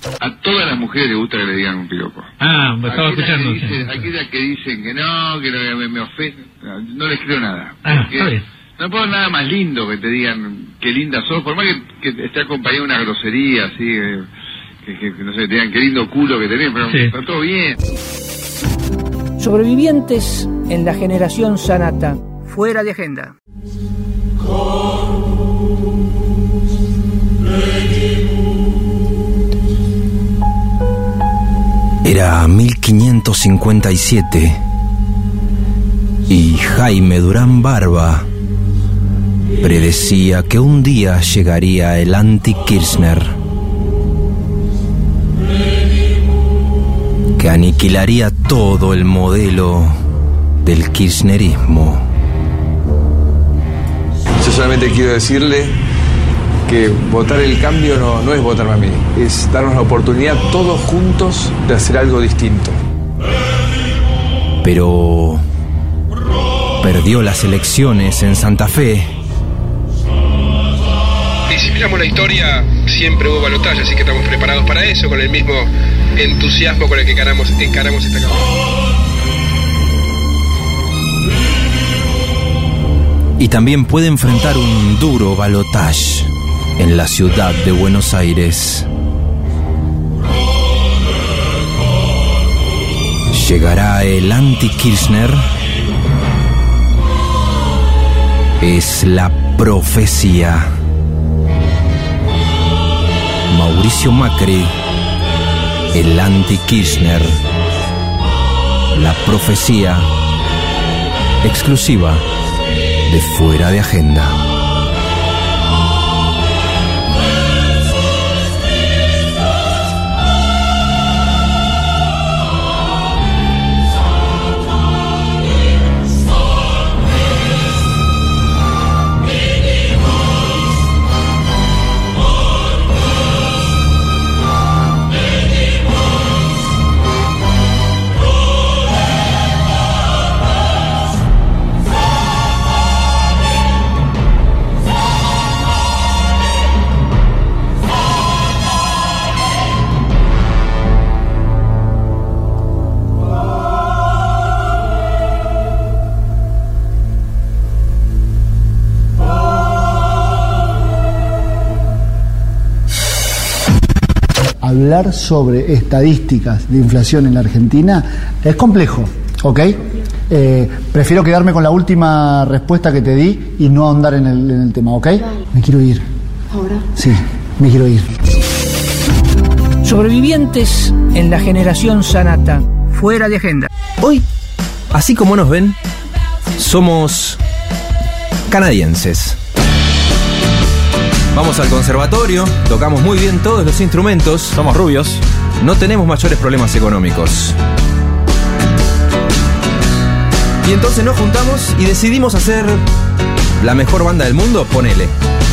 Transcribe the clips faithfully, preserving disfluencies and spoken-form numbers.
A todas las mujeres les gusta que le digan un piropo. Ah, me estaba aquellas escuchando. Que dicen, aquellas que dicen que no, que no, me, me ofenden, no, no les creo nada. Ah, está bien. No puedo nada más lindo que te digan qué linda sos, por más que, que esté acompañado de una grosería, así, eh, que, que, no sé, te digan qué lindo culo que tenés, pero sí. Está todo bien. Sobrevivientes en la generación Sanata, fuera de agenda. Era mil quinientos cincuenta y siete y Jaime Durán Barba predecía que un día llegaría el anti-Kirchner, que aniquilaría todo el modelo del kirchnerismo. Yo solamente quiero decirle que votar el cambio no, no es votarme a mí, es darnos la oportunidad todos juntos de hacer algo distinto. Pero perdió las elecciones en Santa Fe. Y si miramos la historia, siempre hubo balotaje, así que estamos preparados para eso, con el mismo entusiasmo con el que encaramos, encaramos esta campaña. Y también puede enfrentar un duro balotaje en la ciudad de Buenos Aires. ¿Llegará el anti-Kirchner? Es la profecía. Mauricio Macri, el anti-Kirchner. La profecía exclusiva de Fuera de Agenda. Hablar sobre estadísticas de inflación en la Argentina es complejo, ¿ok? Eh, prefiero quedarme con la última respuesta que te di y no ahondar en el, en el tema, ¿ok? Me quiero ir. ¿Ahora? Sí, me quiero ir. Sobrevivientes en la generación Sanata, fuera de agenda. Hoy, así como nos ven, somos canadienses. Vamos al conservatorio, tocamos muy bien todos los instrumentos. Somos rubios. No tenemos mayores problemas económicos. Y entonces nos juntamos y decidimos hacer la mejor banda del mundo, ponele.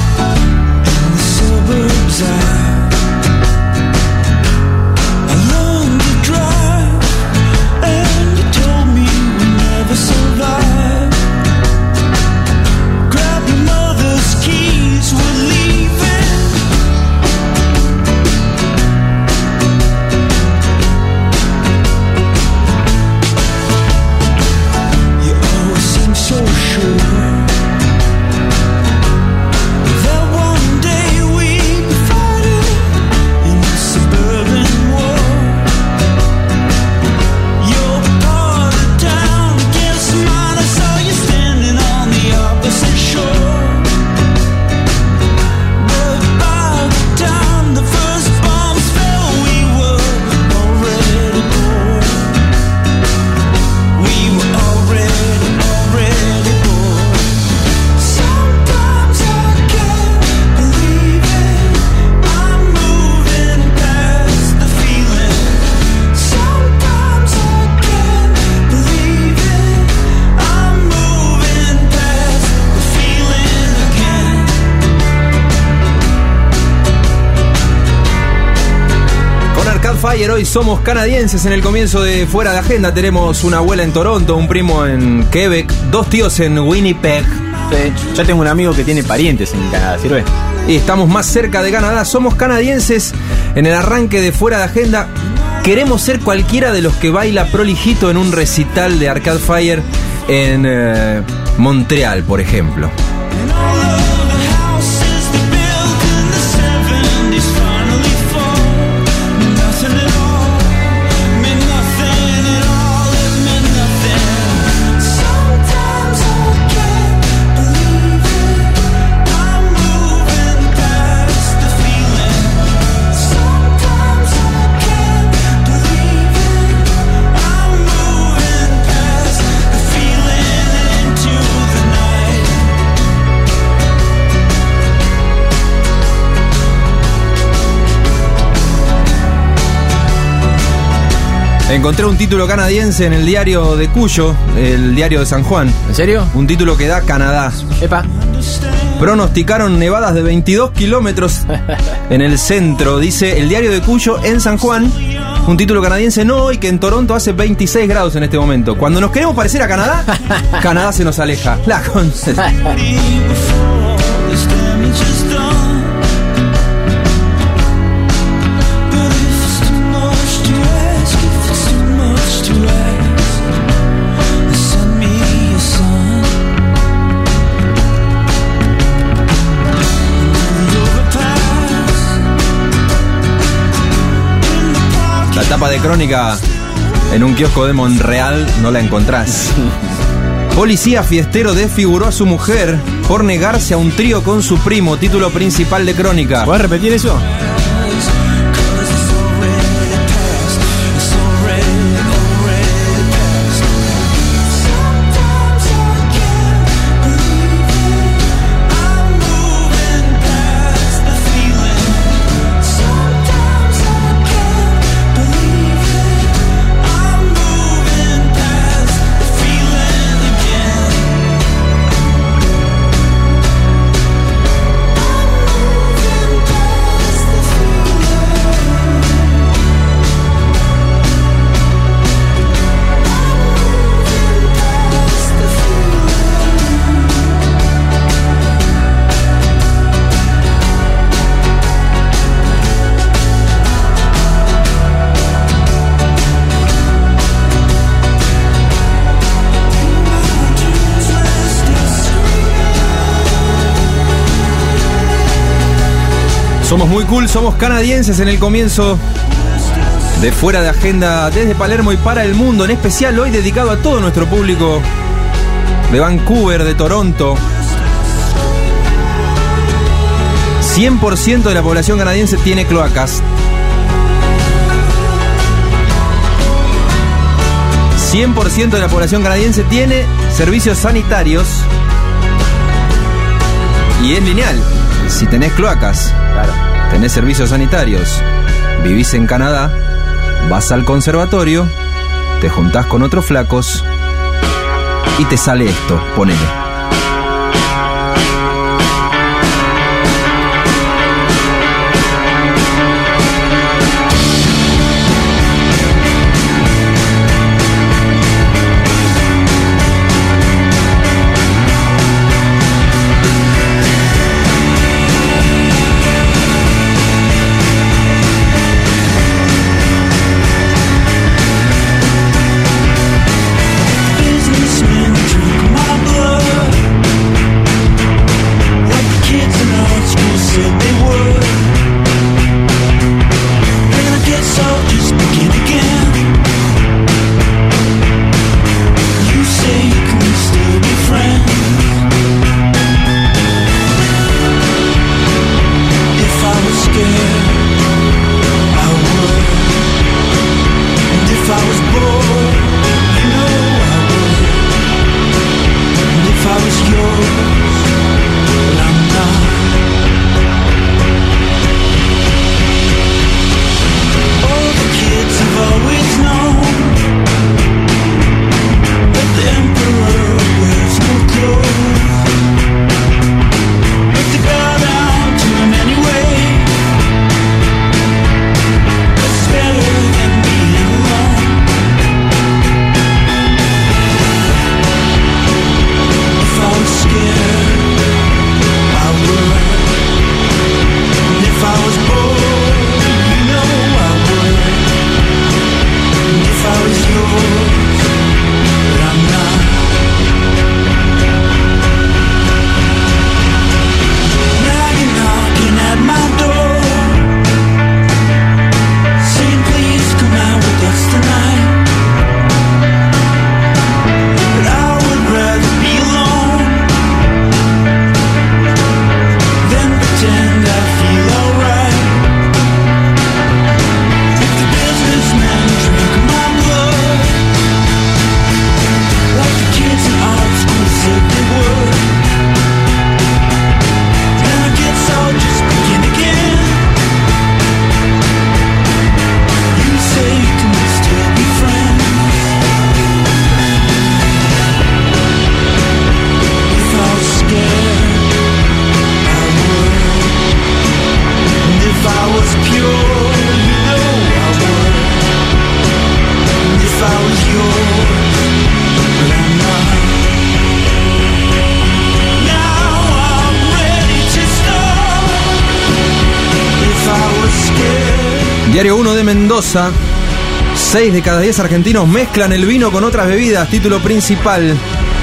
Fire, hoy somos canadienses. En el comienzo de Fuera de Agenda tenemos una abuela en Toronto, un primo en Quebec, dos tíos en Winnipeg. Sí, yo tengo un amigo que tiene parientes en Canadá, ¿sirve? Y estamos más cerca de Canadá. Somos canadienses. En el arranque de Fuera de Agenda queremos ser cualquiera de los que baila prolijito en un recital de Arcade Fire en eh, Montreal, por ejemplo. Encontré un título canadiense en el diario de Cuyo, el diario de San Juan. ¿En serio? Un título que da Canadá. Epa. Pronosticaron nevadas de veintidós kilómetros en el centro, dice el diario de Cuyo en San Juan. Un título canadiense, no, y que en Toronto hace veintiséis grados en este momento. Cuando nos queremos parecer a Canadá, Canadá se nos aleja. La con... La tapa de Crónica en un kiosco de Montreal no la encontrás. Policía fiestero desfiguró a su mujer por negarse a un trío con su primo. Título principal de Crónica. ¿Puedes repetir eso? Somos muy cool, somos canadienses en el comienzo de Fuera de Agenda desde Palermo y para el mundo, en especial hoy dedicado a todo nuestro público de Vancouver, de Toronto. cien por ciento de la población canadiense tiene cloacas. cien por ciento de la población canadiense tiene servicios sanitarios. Y es lineal. Si tenés cloacas, Claro. tenés servicios sanitarios, vivís en Canadá, vas al conservatorio, te juntás con otros flacos y te sale esto, ponele. Businessmen drink my blood. Diario uno de Mendoza. seis de cada diez argentinos mezclan el vino con otras bebidas. Título principal.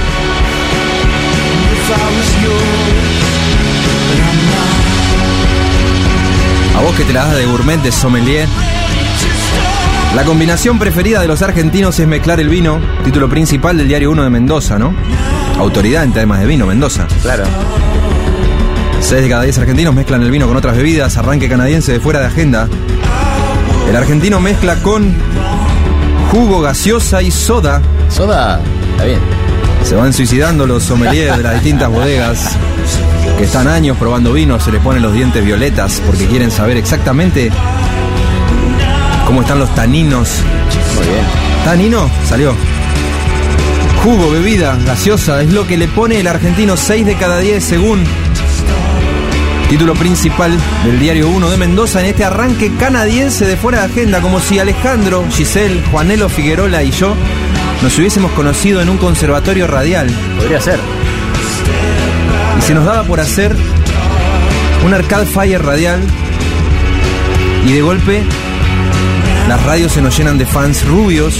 A vos que te la das de gourmet, de sommelier. La combinación preferida de los argentinos es mezclar el vino. Título principal del Diario uno de Mendoza, ¿no? Autoridad en temas de vino, Mendoza. Claro. seis de cada diez argentinos mezclan el vino con otras bebidas. Arranque canadiense de Fuera de Agenda. El argentino mezcla con jugo, gaseosa y soda. Soda, está bien. Se van suicidando los sommeliers de las distintas bodegas que están años probando vino. Se les ponen los dientes violetas porque quieren saber exactamente cómo están los taninos. Muy bien. ¿Tanino? Salió. Jugo, bebida, gaseosa, es lo que le pone el argentino. seis de cada diez según título principal del Diario uno de Mendoza en este arranque canadiense de Fuera de Agenda. Como si Alejandro, Giselle, Juanelo Figuerola y yo nos hubiésemos conocido en un conservatorio radial. Podría ser. Y se nos daba por hacer un Arcade Fire radial. Y de golpe las radios se nos llenan de fans rubios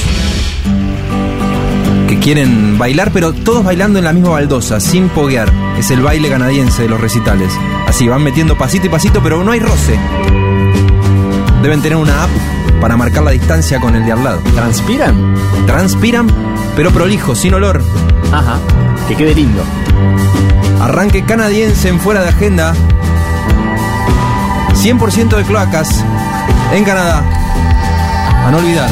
que quieren bailar, pero todos bailando en la misma baldosa, sin poguear. Es el baile canadiense de los recitales. Así, van metiendo pasito y pasito, pero no hay roce. Deben tener una app para marcar la distancia con el de al lado. ¿Transpiran? Transpiran, pero prolijo, sin olor. Ajá, que quede lindo. Arranque canadiense en Fuera de Agenda. cien por ciento de cloacas en Canadá. A no olvidar.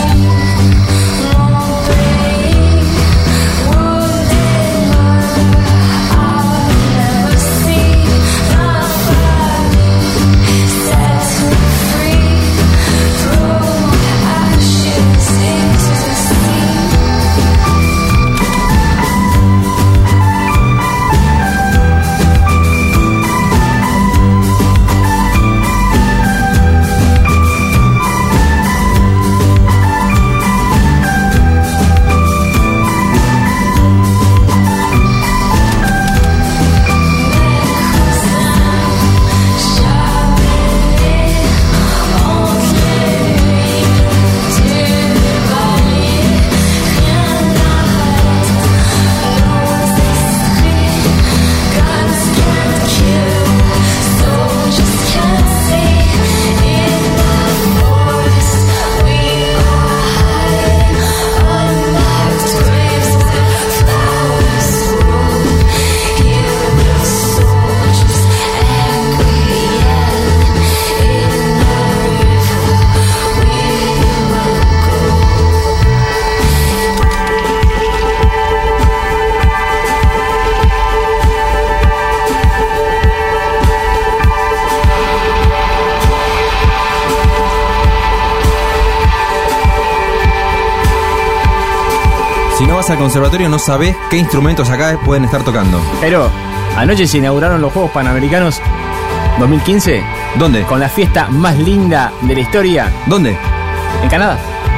Si no vas al conservatorio no sabés qué instrumentos acá pueden estar tocando. Pero anoche se inauguraron los Juegos Panamericanos dos mil quince. ¿Dónde? Con la fiesta más linda de la historia. ¿Dónde? En Canadá.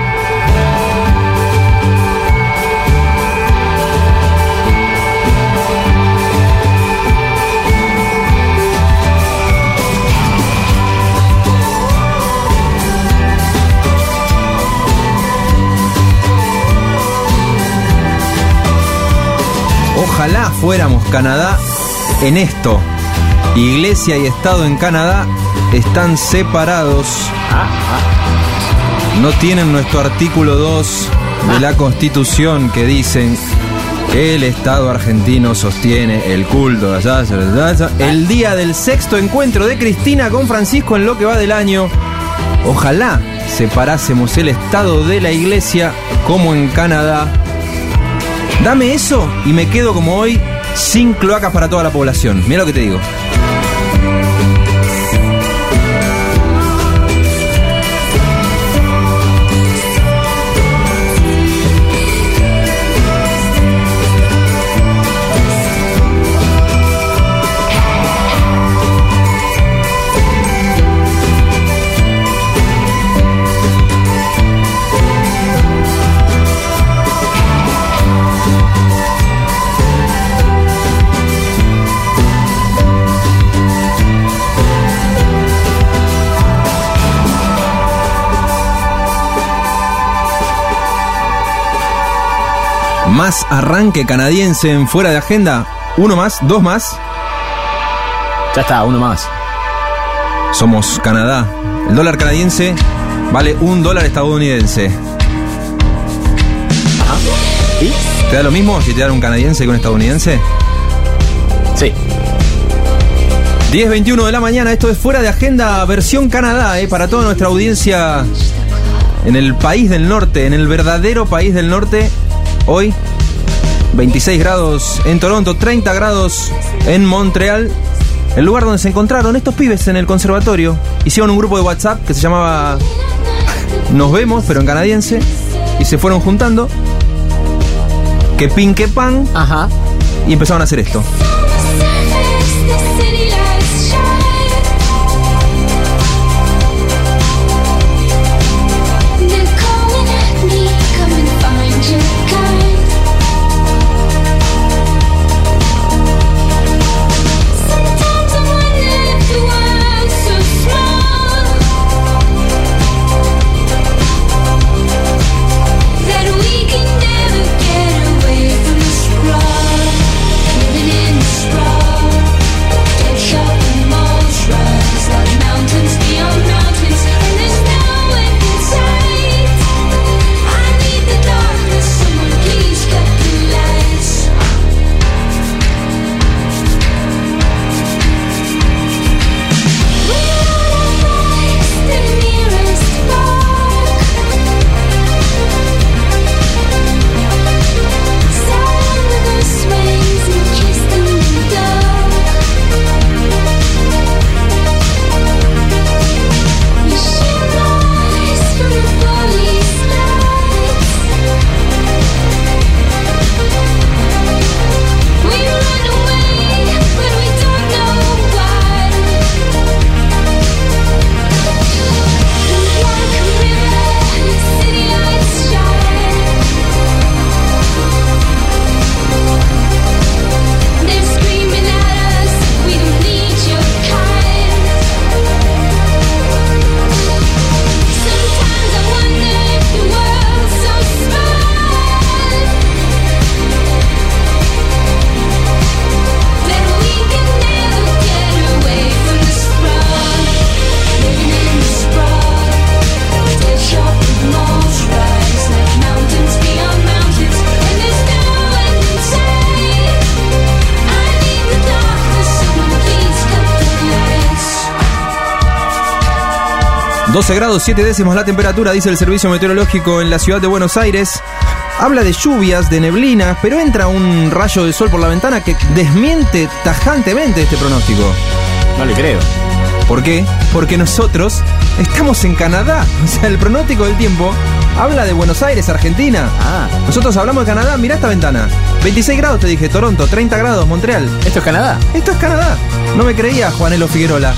Ojalá fuéramos Canadá en esto. Iglesia y Estado en Canadá están separados. No tienen nuestro artículo dos de la Constitución que dicen que el Estado argentino sostiene el culto. El día del sexto encuentro de Cristina con Francisco en lo que va del año. Ojalá separásemos el Estado de la Iglesia como en Canadá. Dame eso y me quedo como hoy sin cloacas para toda la población. Mira lo que te digo. Más arranque canadiense en Fuera de Agenda. Uno más, dos más. Ya está, uno más. Somos Canadá. El dólar canadiense vale un dólar estadounidense. Ajá. ¿Y? ¿Te da lo mismo si te dan un canadiense que un estadounidense? Sí. diez veintiuno de la mañana, esto es Fuera de Agenda, versión Canadá, eh, para toda nuestra audiencia en el país del norte, en el verdadero país del norte. Hoy, veintiséis grados en Toronto, treinta grados en Montreal. El lugar donde se encontraron estos pibes en el conservatorio. Hicieron un grupo de WhatsApp que se llamaba Nos Vemos, pero en canadiense. Y se fueron juntando. Que pin, que pan. Ajá. Y empezaron a hacer esto. doce grados, siete décimos la temperatura, dice el Servicio Meteorológico en la ciudad de Buenos Aires. Habla de lluvias, de neblinas, pero entra un rayo de sol por la ventana que desmiente tajantemente este pronóstico. No le creo. ¿Por qué? Porque nosotros estamos en Canadá. O sea, el pronóstico del tiempo habla de Buenos Aires, Argentina. Ah. Nosotros hablamos de Canadá, mirá esta ventana. veintiséis grados te dije, Toronto, treinta grados, Montreal. ¿Esto es Canadá? Esto es Canadá. No me creía, Juanelo Figuerola.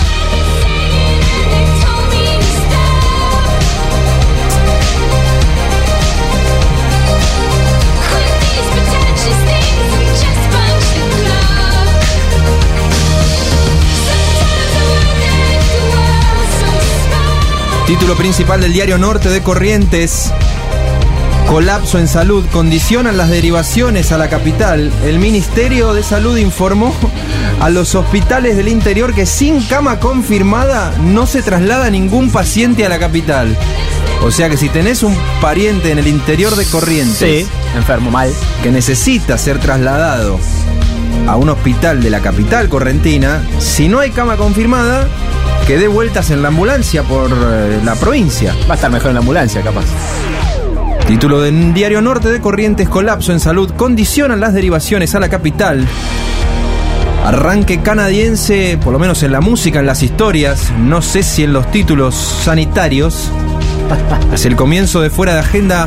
Título principal del diario Norte de Corrientes. Colapso en salud, condicionan las derivaciones a la capital. El Ministerio de Salud informó a los hospitales del interior que sin cama confirmada no se traslada ningún paciente a la capital. O sea que si tenés un pariente en el interior de Corrientes, sí, enfermo, mal, que necesita ser trasladado a un hospital de la capital correntina, si no hay cama confirmada, que dé vueltas en la ambulancia por eh, la provincia. Va a estar mejor en la ambulancia, capaz. Título del diario Norte de Corrientes: colapso en salud, condicionan las derivaciones a la capital. Arranque canadiense, por lo menos en la música, en las historias, no sé si en los títulos sanitarios. Es el comienzo de Fuera de Agenda.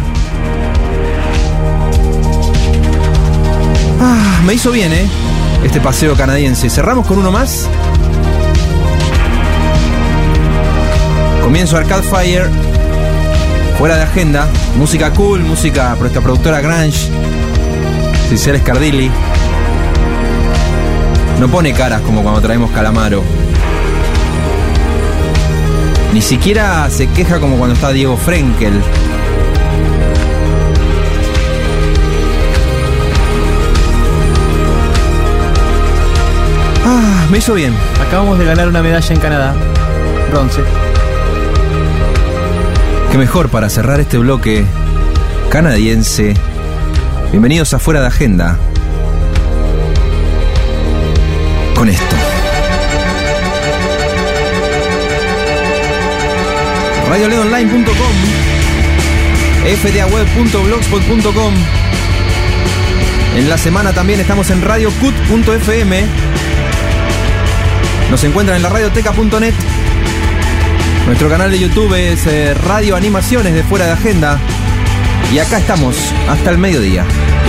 Ah, me hizo bien, ¿eh? Este paseo canadiense. Cerramos con uno más. Comienzo Arcade Fire. Fuera de Agenda. Música cool, música por esta productora grunge. Cicel Scardilli. No pone caras como cuando traemos Calamaro. Ni siquiera se queja como cuando está Diego Frenkel. Me hizo bien. Acabamos de ganar una medalla en Canadá. Bronce. Qué mejor para cerrar este bloque canadiense. Bienvenidos a Fuera de Agenda. Con esto. radio led online punto com, f d a web punto blogspot punto com. En la semana también estamos en radio cut punto f m. Nos encuentran en la radioteca punto net. Nuestro canal de YouTube es eh, Radio Animaciones de Fuera de Agenda. Y acá estamos hasta el mediodía.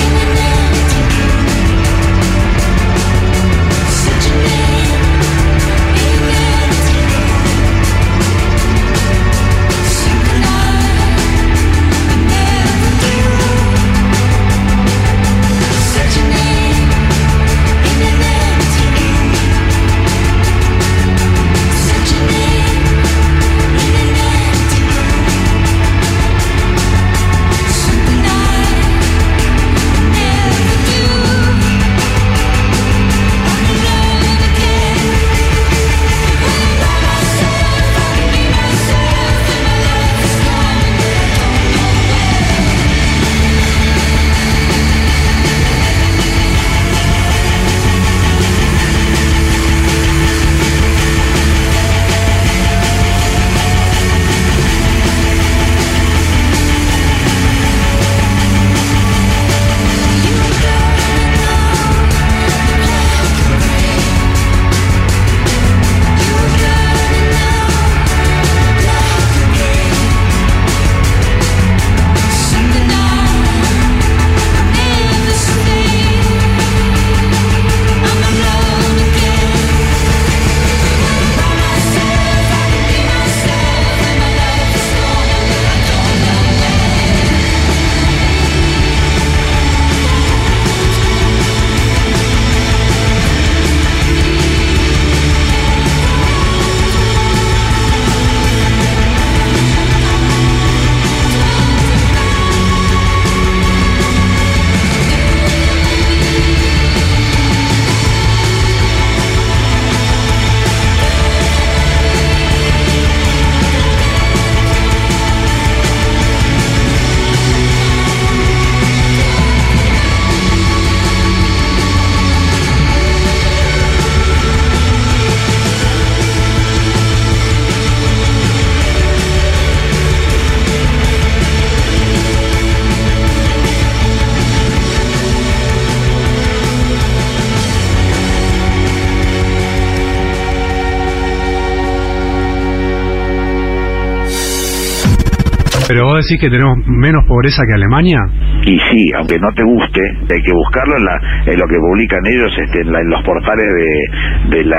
Pero vos decís que tenemos menos pobreza que Alemania. Y sí, aunque no te guste, hay que buscarlo en, la, en lo que publican ellos este, en, la, en los portales de, de la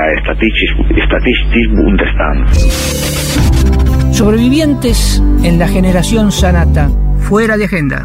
Statistics Bundesland. Sobrevivientes en la generación Sanata. Fuera de Agenda.